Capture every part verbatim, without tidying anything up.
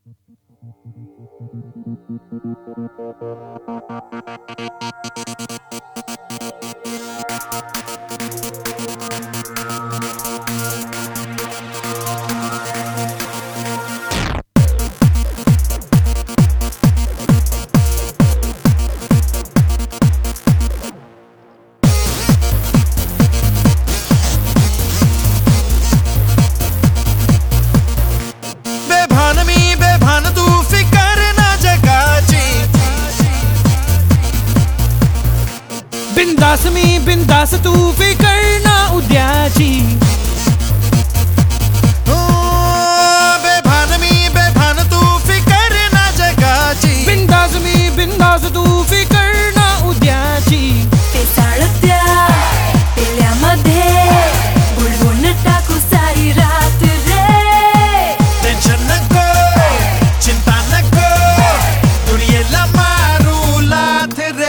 बिंदास मी बिंदास तू फिकर ना उद्याची. हो बेभान मी बेभान तू फिकर ना जगाची. बिंदास मी बिंदास तू फिकर ना उद्याची. ते साळत्या पेल्यामध्ये बुडवून टाकू सारी रात रे. टेन्शन नको चिंता नको दुनियेला मारू लाथ रे.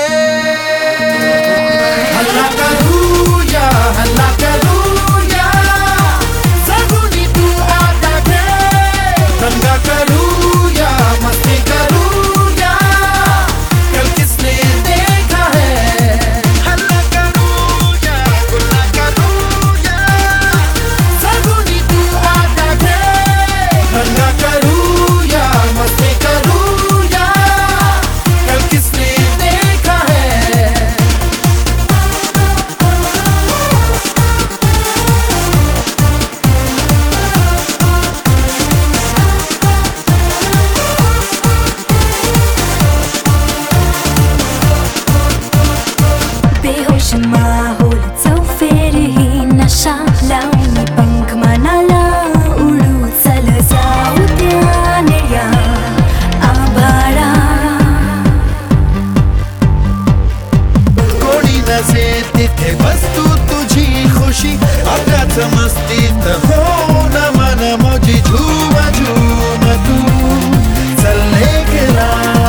हल्ला करूया हल्ला करूया सगुनी तू आता घे. दंगा करूया मस्ती करूया कल किसने देखा है. हल्ला करूया गुल्ला करूया सगुनी तू आता घे. दंगा करूया मस्ती करूया कल किसने देखा है. बेहोश माहोल चौफेर ही नशा लावून पंख मनाला उडू चल जाऊ त्या निळ्या आभाळा. कोणी नसे तिथे वस्तू तुझी खुशी अगाच मस्तीत हो न मन मोजी झूम झूम तू चल्ले गेला.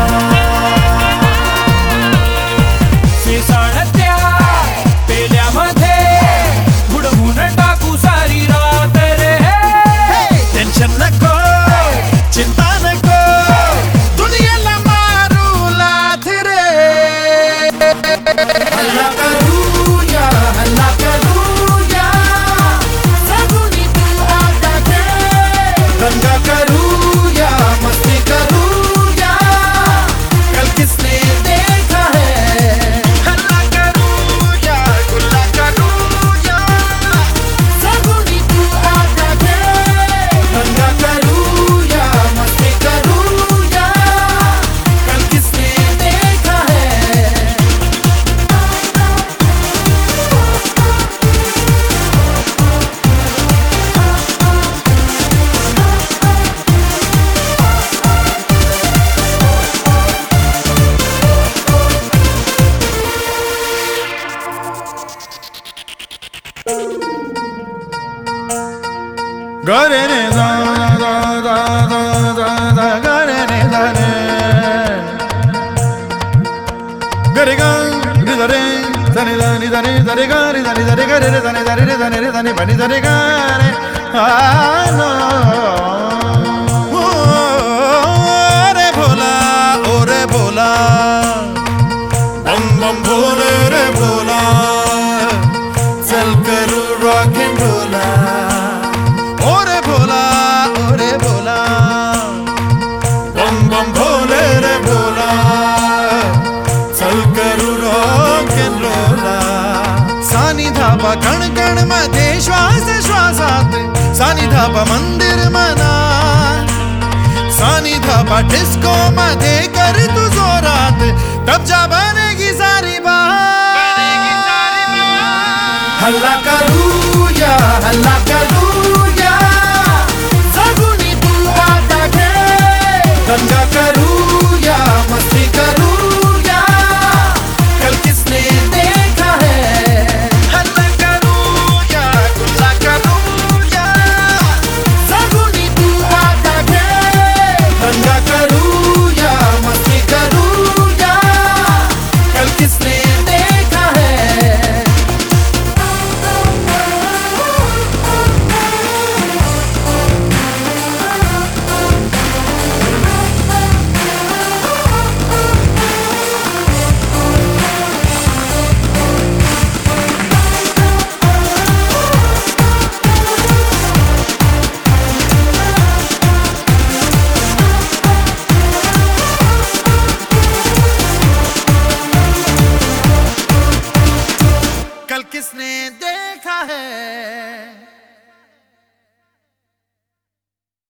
साळत्या पेल्यामध्ये बुडवून टाकू सारी रात रे. टेन्शन नको चिंता नको दुनियेला मारू लाथ रे. हल्ला करूया हल्ला करूया सगुनी तू आता घे. दंगा करूया मस्ती करूया कल किसने देखा है. हल्ला करूया गुल्ला करूया सगुनी तू आता घे. दंगा करूया मस्ती करूया कल किसने देखा है. गरे रे दा दा दा दा दा दा गरे रे दा रे. गरे गा रे दा रे दा रे दा रे दा रे दा रे गा रे दा रे दा रे गा रे रे दा रे दा रे रे दा रे रे दा रे बा रे दा रे गा रे. आ नो ओ रे भोला ओ रे भोला बम बम भोले रे भोला चल करू रॉक एंड रोला. ओरे भोला ओरे भोला बम बम भोले रे भोला चल करू रॉक एंड रोला. सानी धापा कण कण मध्ये श्वास श्वासात सानी धापा मंदिर मनात. सानी धापा डिस्को मध्ये कर तू जोरात तब जा बनेगी सारी बात. हल्ला करूया हल्ला